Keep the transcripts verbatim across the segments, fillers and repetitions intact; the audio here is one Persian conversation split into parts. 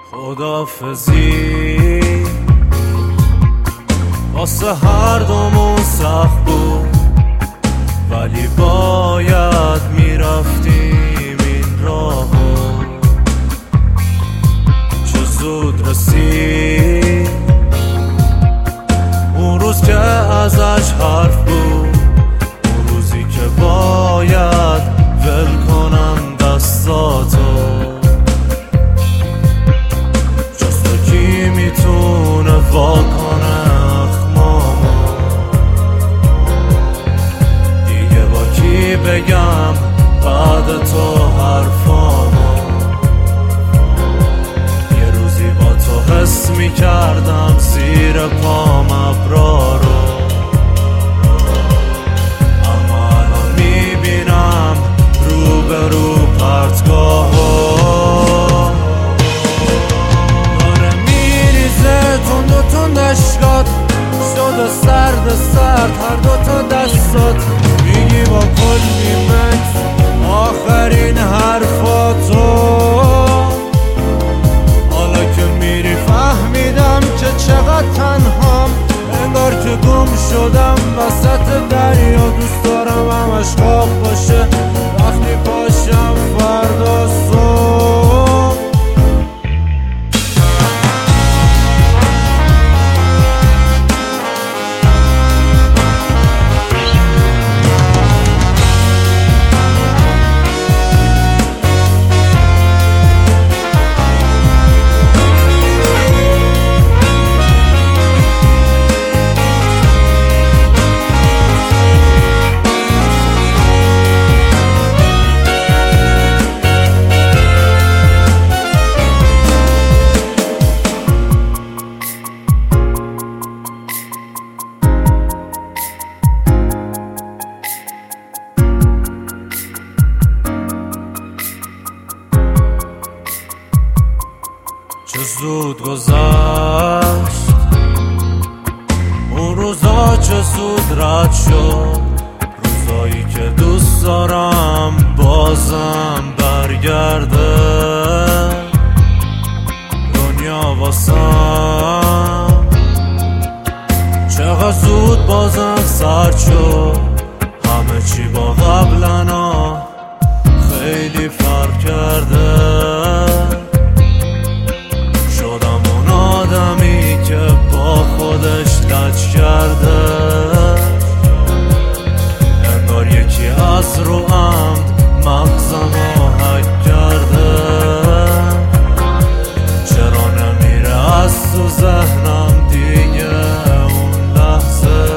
خدافزی واسه هر دومون سخت بود، ولی باید میرفتیم این راهو. چه زود رسید اون روز که ازش حرف بود، اون روزی که باید ول کنم دستاتو. جز تو کی میتونه وا کنه اخمامو؟ دیگه با کی بگم بعد تو حرفامو؟ یه روزی با تو حس میکردم زیر پام ابرا رو، اما الان میبینم رو به رو پرتگاهو. داره میریزه تند و تند اشکات، شده سرد سرد هر دوتا دستات. میگی با کلی مکس آخرین حرفاتو. حالا که میری فهمیدم که چقدر تنهام، انگار که گم شدم وسط دریا. دوست دارم همش خواب باشه وقتی پاشم فردا صبح. چه زود گذشت اون روزا، چه زود رد شد روزایی که دوست دارم بازم برگرده. دنیا واسم چقدر زود بازم سرد شد. همه چی با قبلنا خیلی فرق کرده. آدمی که با خودش لج کرده، انگار یکی از رو عمد مغزمو حک کرده. چرا نمیره از تو ذهنم دیگه اون لحظه؟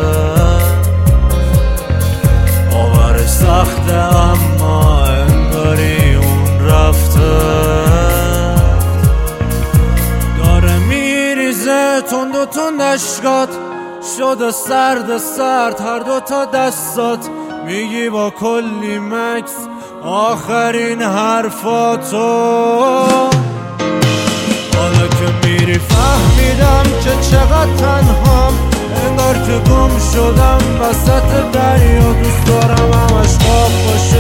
باورش سخته اما انگاری اون رفته. تند و تند اشکات، شده سرد سرد هر دوتا دستات. میگی با کلی مکس آخرین حرفاتو. حالا که میری فهمیدم که چقدر تنهام، انگار که گم شدم وسط دریا. دوست دارم همش خواب باشه